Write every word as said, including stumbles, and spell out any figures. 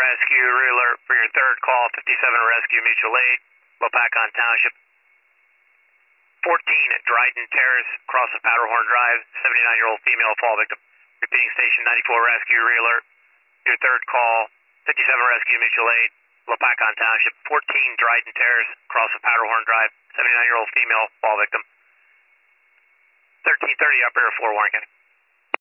rescue, alert for your third call, fifty-seven Rescue Mutual Aid, Lopakon Township. fourteen at Dryden Terrace, across of Powderhorn Drive, seventy-nine-year-old female fall victim. Repeating station ninety-four Rescue, alert. Your third call, fifty-seven Rescue Mutual Aid, Lopakon Township. fourteen Dryden Terrace, across of Powderhorn Drive, seventy-nine-year-old female fall victim. thirteen thirty, Upper Air four, Warren County.